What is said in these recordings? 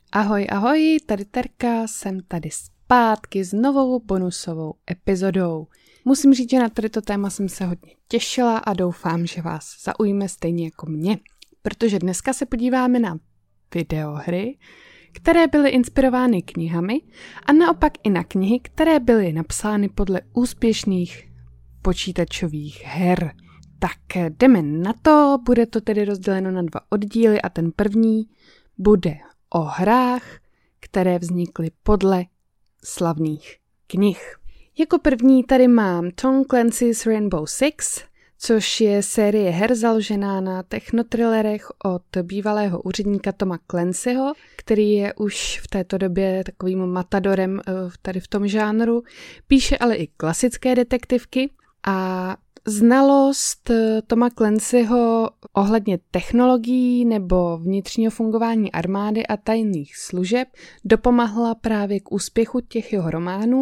Ahoj, ahoj, tady Terka, jsem tady zpátky s novou bonusovou epizodou. Musím říct, že na toto téma jsem se hodně těšila a doufám, že vás zaujme stejně jako mě. Protože dneska se podíváme na videohry, které byly inspirovány knihami a naopak i na knihy, které byly napsány podle úspěšných počítačových her. Tak jdeme na to, bude to tedy rozděleno na 2 oddíly a ten první bude o hrách, které vznikly podle slavných knih. Jako první tady mám Tom Clancy's Rainbow Six, což je série her založená na technothrillerech od bývalého úředníka Toma Clancyho, který je už v této době takovým matadorem tady v tom žánru. Píše ale i klasické detektivky a znalost Toma Clancyho ohledně technologií nebo vnitřního fungování armády a tajných služeb dopomohla právě k úspěchu těch jeho románů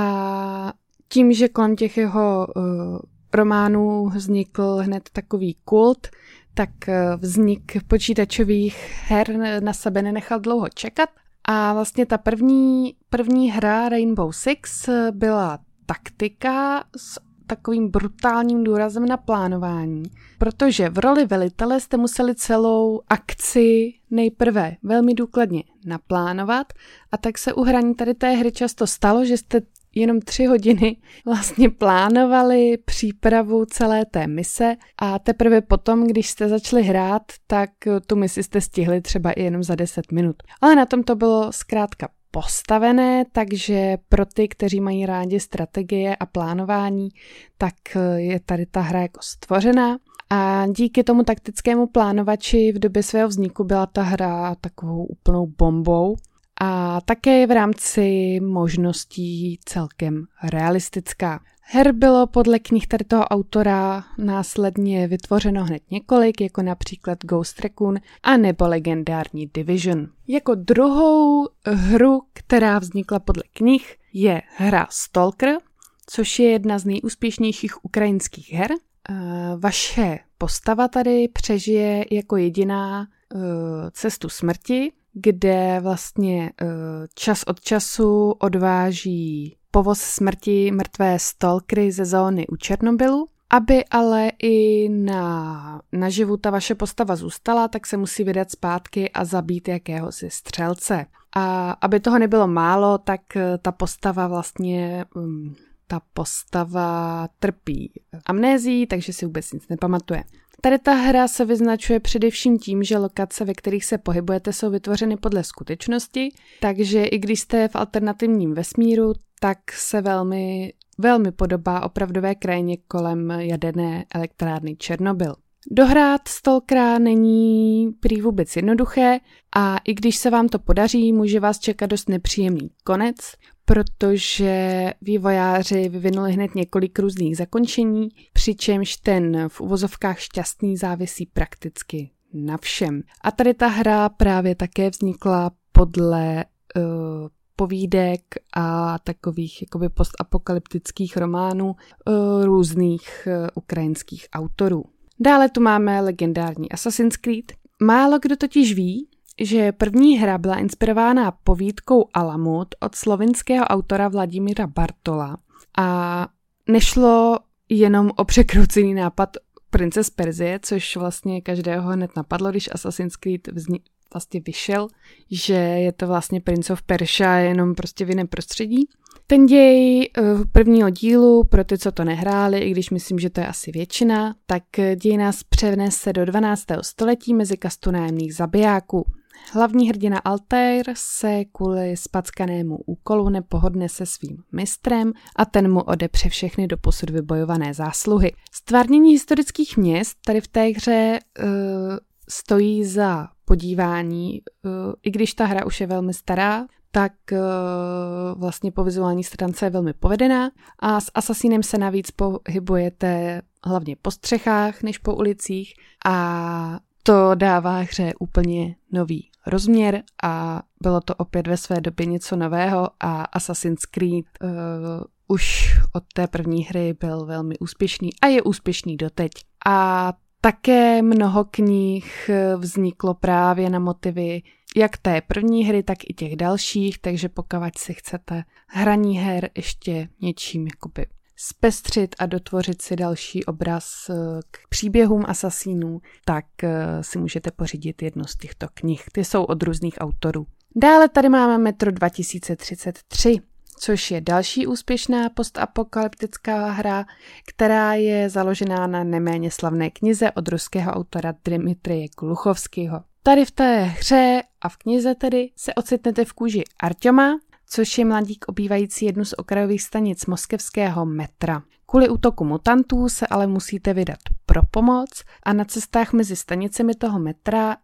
a tím, že kolem těch jeho románů vznikl hned takový kult, tak vznik počítačových her na sebe nenechal dlouho čekat a vlastně ta první hra Rainbow Six byla taktika s takovým brutálním důrazem na plánování, protože v roli velitele jste museli celou akci nejprve velmi důkladně naplánovat a tak se u hraní tady té hry často stalo, že jste jenom 3 hodiny vlastně plánovali přípravu celé té mise a teprve potom, když jste začali hrát, tak tu misi jste stihli třeba i jenom za 10 minut. Ale na tom to bylo zkrátka postavené, takže pro ty, kteří mají rádi strategie a plánování, tak je tady ta hra jako stvořená. A díky tomu taktickému plánovači v době svého vzniku byla ta hra takovou úplnou bombou a také je v rámci možností celkem realistická. Her bylo podle knih tady toho autora následně vytvořeno hned několik, jako například Ghost Recon a nebo legendární Division. Jako druhou hru, která vznikla podle knih, je hra Stalker, což je jedna z nejúspěšnějších ukrajinských her. Vaše postava tady přežije jako jediná cestu smrti, kde vlastně čas od času odváží povoz smrti mrtvé stalkery ze zóny u Černobylu. Aby ale i naživu ta vaše postava zůstala, tak se musí vydat zpátky a zabít jakéhosi střelce. A aby toho nebylo málo, tak ta postava trpí amnézií, takže si vůbec nic nepamatuje. Tady ta hra se vyznačuje především tím, že lokace, ve kterých se pohybujete, jsou vytvořeny podle skutečnosti, takže i když jste v alternativním vesmíru, tak se velmi, velmi podobá opravdové krajině kolem jaderné elektrárny Černobyl. Dohrát Stalkera není prý vůbec jednoduché a i když se vám to podaří, může vás čekat dost nepříjemný konec, protože vývojáři vyvinuli hned několik různých zakončení, přičemž ten v uvozovkách šťastný závisí prakticky na všem. A tady ta hra právě také vznikla podle povídek a takových jakoby postapokalyptických románů různých ukrajinských autorů. Dále tu máme legendární Assassin's Creed. Málo kdo totiž ví, že první hra byla inspirována povídkou Alamut od slovinského autora Vladimíra Bartola a nešlo jenom o překroucený nápad Prince z Perzie, což vlastně každého hned napadlo, když Assassin's Creed vlastně vyšel, že je to vlastně Prince of Persia jenom prostě v jiném prostředí. Ten děj prvního dílu, pro ty, co to nehráli, i když myslím, že to je asi většina, tak děj nás přenese do 12. století mezi kastu nájemných zabijáků. Hlavní hrdina Altair se kvůli spackanému úkolu nepohodne se svým mistrem a ten mu odepře všechny doposud vybojované zásluhy. Stvárnění historických měst tady v té hře stojí za podívání, i když ta hra už je velmi stará, tak vlastně po vizuální stránce je velmi povedená a s Assassinem se navíc pohybujete hlavně po střechách než po ulicích a to dává hře úplně nový rozměr a bylo to opět ve své době něco nového a Assassin's Creed už od té první hry byl velmi úspěšný a je úspěšný doteď. A také mnoho knih vzniklo právě na motivy jak té první hry, tak i těch dalších, takže pokud si chcete hraní her ještě něčím jakoby zpestřit a dotvořit si další obraz k příběhům asasínů, tak si můžete pořídit jednu z těchto knih. Ty jsou od různých autorů. Dále tady máme Metro 2033, což je další úspěšná postapokalyptická hra, která je založená na neméně slavné knize od ruského autora Dmitrije Gluchovského. Tady v té hře a v knize tedy se ocitnete v kůži Arťoma, což je mladík obývající jednu z okrajových stanic moskevského metra. Kvůli útoku mutantů se ale musíte vydat pro pomoc a na cestách mezi stanicemi toho metra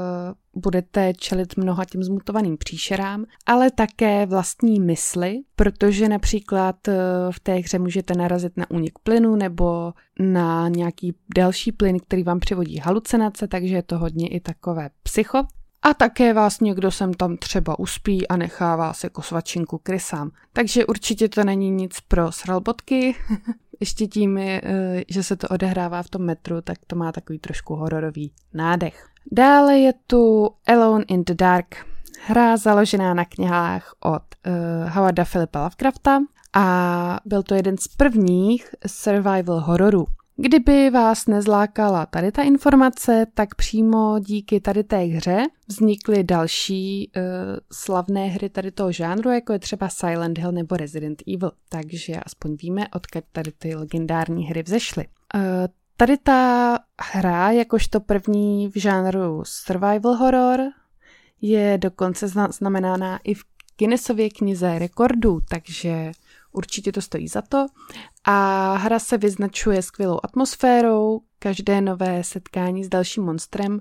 budete čelit mnoha těm zmutovaným příšerám, ale také vlastní mysli, protože například v té hře můžete narazit na únik plynu nebo na nějaký další plyn, který vám přivodí halucinace, takže je to hodně i takové psycho. A také vás někdo sem tam třeba uspí a nechá vás jako svačinku krysám. Takže určitě to není nic pro sralbotky. Ještě tím, že se to odehrává v tom metru, tak to má takový trošku hororový nádech. Dále je tu Alone in the Dark. Hra založená na knihách od Howarda Philippa Lovecrafta a byl to jeden z prvních survival hororů. Kdyby vás nezlákala tady ta informace, tak přímo díky tady té hře vznikly další slavné hry tady toho žánru, jako je třeba Silent Hill nebo Resident Evil. Takže aspoň víme, odkud tady ty legendární hry vzešly. Tady ta hra, jakožto první v žánru survival horror, je dokonce znamenána i v Guinnessově knize rekordů, takže určitě to stojí za to. A hra se vyznačuje skvělou atmosférou, každé nové setkání s dalším monstrem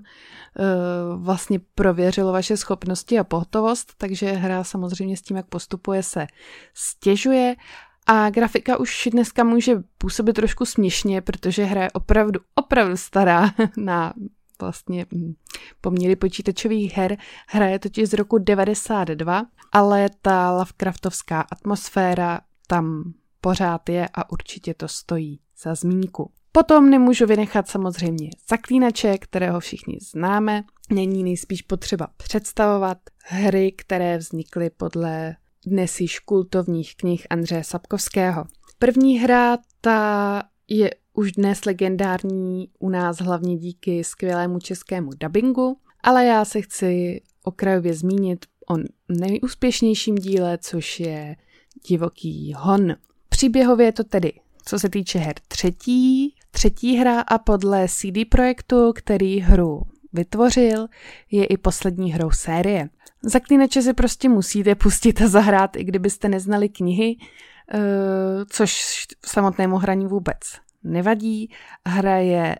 vlastně prověřilo vaše schopnosti a pohotovost, takže hra samozřejmě s tím, jak postupuje, se stěžuje. A grafika už dneska může působit trošku směšně, protože hra je opravdu stará na vlastně poměry počítačových her. Hra je totiž z roku 92, ale ta Lovecraftovská atmosféra tam pořád je a určitě to stojí za zmínku. Potom nemůžu vynechat samozřejmě Zaklínače, kterého všichni známe. Není nejspíš potřeba představovat hry, které vznikly podle dnes již kultovních knih Andreje Sapkovského. První hra ta je už dnes legendární u nás hlavně díky skvělému českému dabingu, ale já se chci okrajově zmínit o nejúspěšnějším díle, což je Divoký hon. Příběhově je to tedy, co se týče her, třetí hra a podle CD Projektu, který hru vytvořil, je i poslední hrou série. Zaklínače si prostě musíte pustit a zahrát, i kdybyste neznali knihy, což samotnému hraní vůbec nevadí. Hra je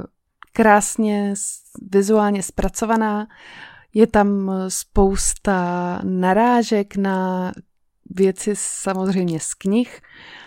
krásně vizuálně zpracovaná, je tam spousta narážek na věci samozřejmě z knih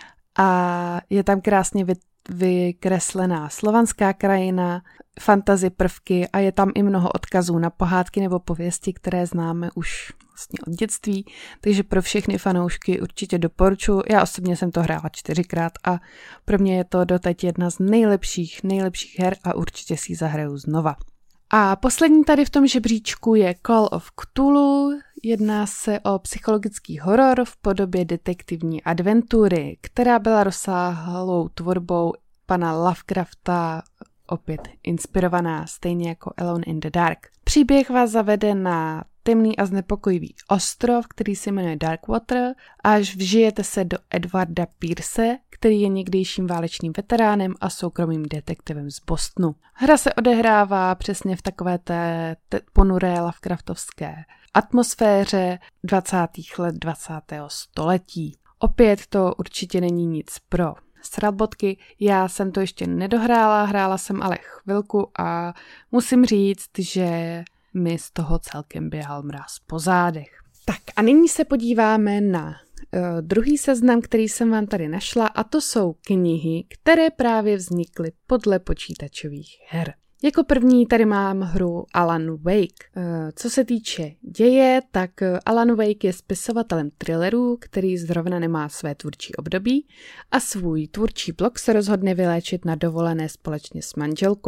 a je tam krásně vykreslená slovanská krajina, fantasy prvky a je tam i mnoho odkazů na pohádky nebo pověsti, které známe už vlastně od dětství, takže pro všechny fanoušky určitě doporučuji. Já osobně jsem to hrála 4krát a pro mě je to doteď jedna z nejlepších her a určitě si ji zahraju znova. A poslední tady v tom žebříčku je Call of Cthulhu. Jedná se o psychologický horor v podobě detektivní adventury, která byla rozsáhlou tvorbou pana Lovecrafta, opět inspirovaná stejně jako Alone in the Dark. Příběh vás zavede na temný a znepokojivý ostrov, který se jmenuje Darkwater, až vžijete se do Edwarda Pierce, který je někdejším válečným veteránem a soukromým detektivem z Bostonu. Hra se odehrává přesně v takové té ponuré Lovecraftovské atmosféře 20. let 20. století. Opět to určitě není nic pro sralbotky, já jsem to ještě nedohrála, hrála jsem ale chvilku a musím říct, že mi z toho celkem běhal mráz po zádech. Tak a nyní se podíváme na druhý seznam, který jsem vám tady našla, a to jsou knihy, které právě vznikly podle počítačových her. Jako první tady mám hru Alan Wake. Co se týče děje, tak Alan Wake je spisovatelem thrillerů, který zrovna nemá své tvůrčí období a svůj tvůrčí blok se rozhodne vyléčit na dovolené společně s manželkou.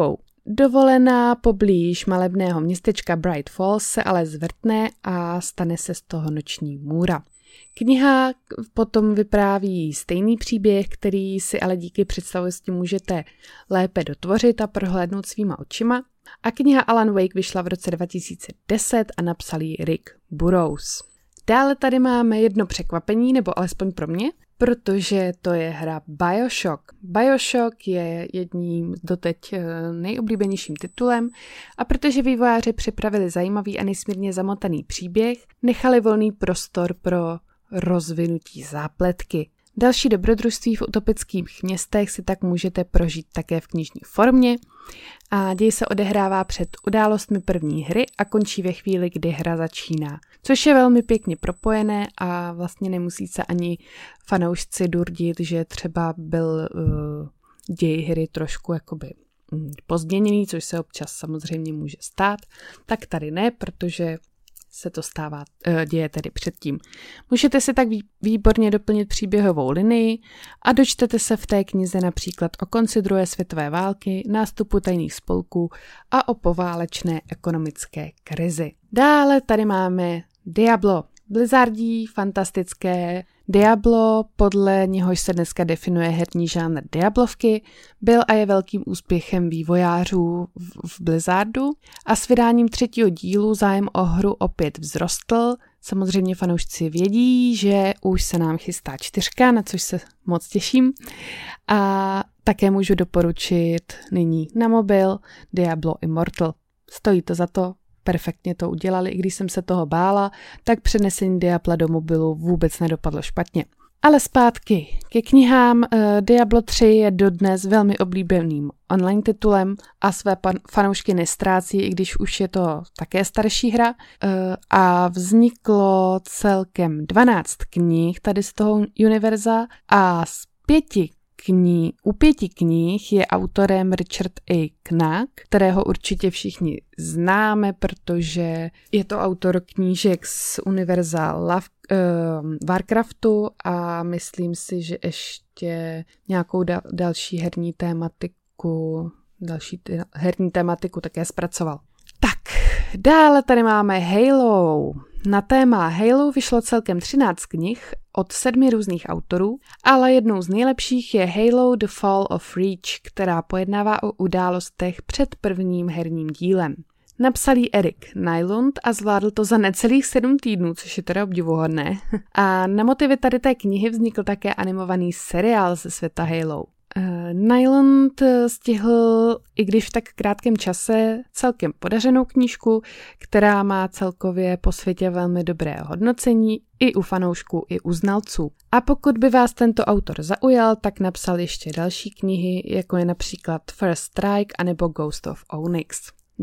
Dovolená poblíž malebného městečka Bright Falls se ale zvrtne a stane se z toho noční můra. Kniha potom vypráví stejný příběh, který si ale díky představosti můžete lépe dotvořit a prohlédnout svýma očima. A kniha Alan Wake vyšla v roce 2010 a napsal ji Rick Burroughs. Dále tady máme jedno překvapení, nebo alespoň pro mě, protože to je hra BioShock. BioShock je jedním doteď nejoblíbenějším titulem a protože vývojáři připravili zajímavý a nesmírně zamotaný příběh, nechali volný prostor pro rozvinutí zápletky. Další dobrodružství v utopických městech si tak můžete prožít také v knižní formě a děj se odehrává před událostmi první hry a končí ve chvíli, kdy hra začíná. Což je velmi pěkně propojené a vlastně nemusí se ani fanoušci durdit, že třeba byl děj hry trošku jakoby pozměněný, což se občas samozřejmě může stát. Tak tady ne, protože se to děje tedy předtím. Můžete si tak výborně doplnit příběhovou linii a dočtete se v té knize například o konci druhé světové války, nástupu tajných spolků a o poválečné ekonomické krizi. Dále tady máme Diablo. Blizzardí fantastické Diablo, podle něhož se dneska definuje herní žánr Diablovky, byl a je velkým úspěchem vývojářů v Blizzardu a s vydáním 3. dílu zájem o hru opět vzrostl. Samozřejmě fanoušci vědí, že už se nám chystá 4, na což se moc těším. A také můžu doporučit nyní na mobil Diablo Immortal. Stojí to za to. Perfektně to udělali, i když jsem se toho bála, tak přenesení Diabla do mobilu vůbec nedopadlo špatně. Ale zpátky ke knihám. Diablo 3 je dodnes velmi oblíbeným online titulem a své fanoušky nestrácí, i když už je to také starší hra. A vzniklo celkem 12 knih tady z toho univerza a u 5 knih je autorem Richard A. Knaak, kterého určitě všichni známe, protože je to autor knížek z univerza Warcraftu a myslím si, že ještě nějakou další herní tématiku také zpracoval. Tak, dále tady máme Halo. Na téma Halo vyšlo celkem 13 knih od 7 různých autorů, ale jednou z nejlepších je Halo The Fall of Reach, která pojednává o událostech před prvním herním dílem. Napsal ji Eric Nylund a zvládl to za necelých 7 týdnů, což je teda obdivuhodné. A na motivy tady té knihy vznikl také animovaný seriál ze světa Halo. Nylund stihl, i když v tak krátkém čase, celkem podařenou knížku, která má celkově po světě velmi dobré hodnocení i u fanoušků, i u znalců. A pokud by vás tento autor zaujal, tak napsal ještě další knihy, jako je například First Strike anebo Ghost of Onyx.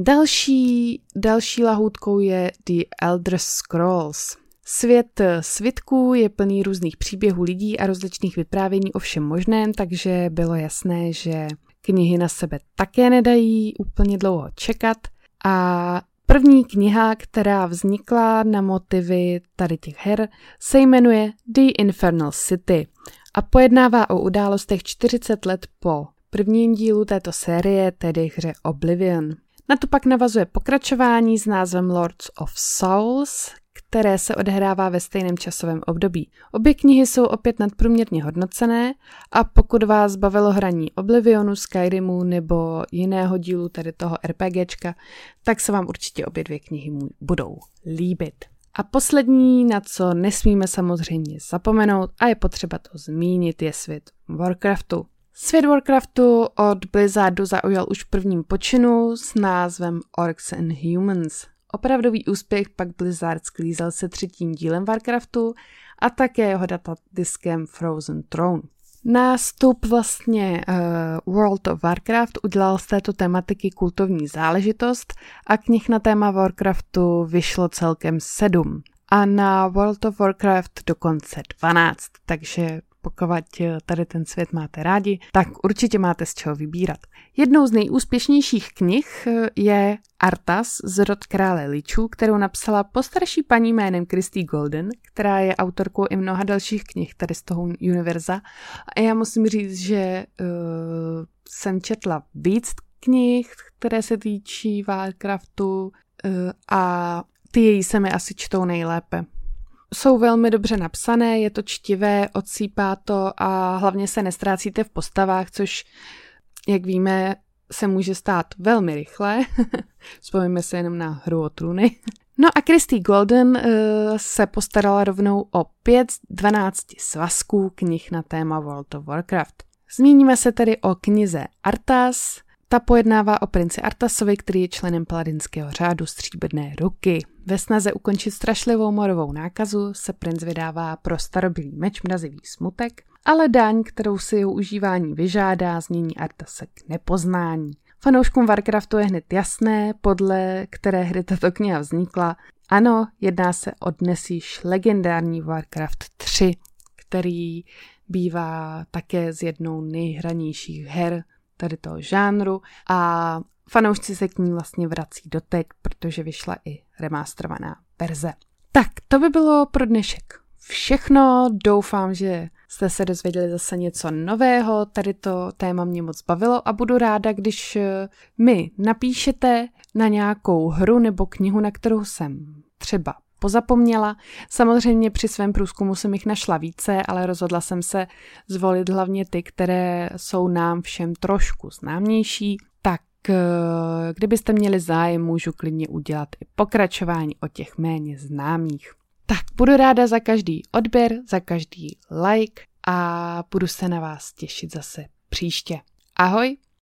Další lahůdkou je The Elder Scrolls. Svět svitků je plný různých příběhů lidí a rozličných vyprávění o všem možném, takže bylo jasné, že knihy na sebe také nedají úplně dlouho čekat. A první kniha, která vznikla na motivy tady těch her, se jmenuje The Infernal City a pojednává o událostech 40 let po prvním dílu této série, tedy hře Oblivion. Na to pak navazuje pokračování s názvem Lords of Souls, které se odehrává ve stejném časovém období. Obě knihy jsou opět nadprůměrně hodnocené a pokud vás bavilo hraní Oblivionu, Skyrimu nebo jiného dílu tady toho RPGčka, tak se vám určitě obě 2 knihy budou líbit. A poslední, na co nesmíme samozřejmě zapomenout a je potřeba to zmínit, je svět Warcraftu. Svět Warcraftu od Blizzardu zaujal už v prvním počinu s názvem Orcs and Humans. Opravdový úspěch pak Blizzard sklízel se 3. dílem Warcraftu a také jeho datadiskem Frozen Throne. Nástup vlastně World of Warcraft udělal z této tematiky kultovní záležitost a knih na téma Warcraftu vyšlo celkem 7 a na World of Warcraft dokonce 12, takže pokud tady ten svět máte rádi, tak určitě máte z čeho vybírat. Jednou z nejúspěšnějších knih je Arthas z Rod krále Lichů, kterou napsala postarší paní jménem Christie Golden, která je autorkou i mnoha dalších knih tady z toho univerza. A já musím říct, že jsem četla víc knih, které se týčí Warcraftu a ty její se mi asi čtou nejlépe. Jsou velmi dobře napsané, je to čtivé, odsýpá to a hlavně se nestrácíte v postavách, což, jak víme, se může stát velmi rychle. Vzpomeňme se jenom na Hru o trůny. No a Christie Golden se postarala rovnou o 5 z 12 svazků knih na téma World of Warcraft. Zmíníme se tedy o knize Arthas. Ta pojednává o princi Arthasovi, který je členem paladinského řádu Stříbrné ruky. Ve snaze ukončit strašlivou morovou nákazu se princ vydává pro starobylý meč Mrazivý smutek, ale daň, kterou si jeho užívání vyžádá, změní Arthase k nepoznání. Fanouškům Warcraftu je hned jasné, podle které hry tato kniha vznikla. Ano, jedná se o dnes již legendární Warcraft 3, který bývá také z jednou nejhranějších her tady toho žánru a fanoušci se k ní vlastně vrací doteď, protože vyšla i remasterovaná verze. Tak, to by bylo pro dnešek všechno. Doufám, že jste se dozvěděli zase něco nového. Tady to téma mě moc bavilo a budu ráda, když mi napíšete na nějakou hru nebo knihu, na kterou jsem třeba pozapomněla. Samozřejmě při svém průzkumu jsem jich našla více, ale rozhodla jsem se zvolit hlavně ty, které jsou nám všem trošku známější. Tak kdybyste měli zájem, můžu klidně udělat i pokračování o těch méně známých. Tak budu ráda za každý odběr, za každý like a budu se na vás těšit zase příště. Ahoj!